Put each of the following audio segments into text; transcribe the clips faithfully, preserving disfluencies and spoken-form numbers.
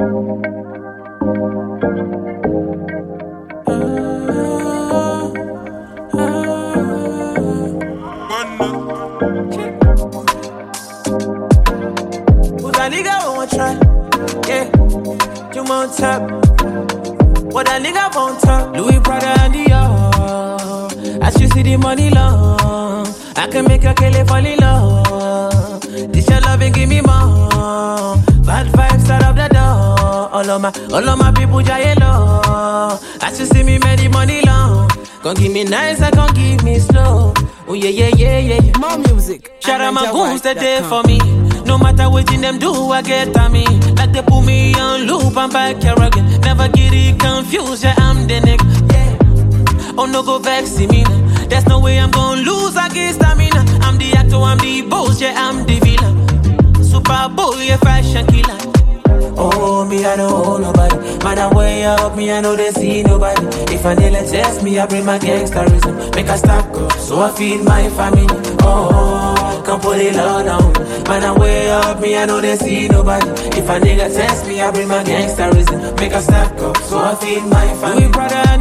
Top. What a nigga won't talk. Louis Prada and Dior. As you see the money long, I can make a kill it fall in love. This your love and give me more. Bad vibes out of the door. All of my, all of my people giant low. As you see me make the money long. Gon' give me nice and gon' give me slow. Oh yeah yeah yeah yeah. More music. Shout out my goons that there for me. No matter what in them do, I get on me. Like they put me on loop, I'm back here again. Never get it confused, yeah, I'm the nigga. Yeah. Oh, no, go vex me. There's no way I'm gonna lose against stamina. I'm the actor, I'm the boss, yeah, I'm the villain. Super boy, yeah, fashion killer. Oh, me, I don't hold nobody. Man, I way up, me, I know they see nobody. If I nearly test me, I bring my gangsterism. Make a stack up, so I feed my family. Oh, come put it low down. Man, I way up, me, I know they see nobody. If a nigga test me, I bring my gangsterism. Make a stack up, so I feed my family. We brother and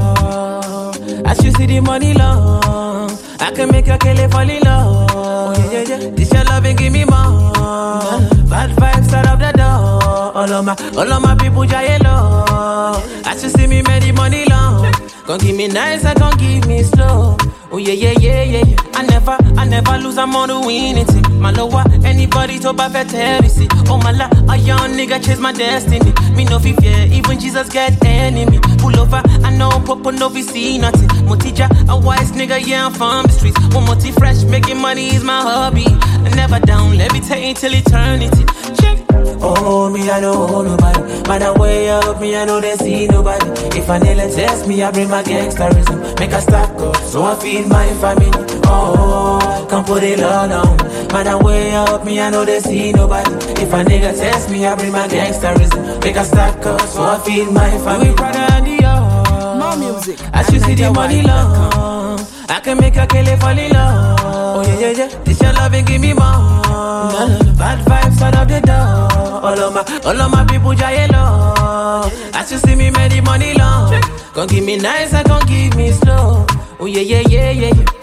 Dior. As you see the money long, I can make a kill it fall in love. Oh, yeah, yeah, yeah. This your love and give me more. Bad vibes out of the door. All of my, all of my people giant low. As you see me make the money long. Gon' give me nice and gon' give me slow. Oh yeah yeah yeah yeah yeah. I never, I never lose, I'm on the winning team. My lower, anybody to perfect heresy. Oh my la, a young nigga chase my destiny. Me no fear, even Jesus get enemy. Pull over, I know Popo no we see nothing. Mo teacher, a wise nigga, yeah I'm from the streets. One more tea fresh, making money is my hobby. I never down, levitating till eternity. Check. Oh, me, I don't hold nobody. Man, I way up, me, I know they see nobody. If I nearly test me, I bring my gangsterism. Make a stack up, so I feed my family. Oh, come put it low down. Man, I way up, me, I know they see nobody. If a nigga test me, I bring my gangsterism. Make a stack up, so I feed my family. We Prada and Dior. More music. As you see the money long, I can make a kill it fall in love. Oh yeah yeah yeah. This your love and give me more. Bad vibes out of the door. All of my, all of my people giant low. As you see me make the money long. Gon' give me nice and gon' give me slow. Oh yeah yeah yeah yeah yeah.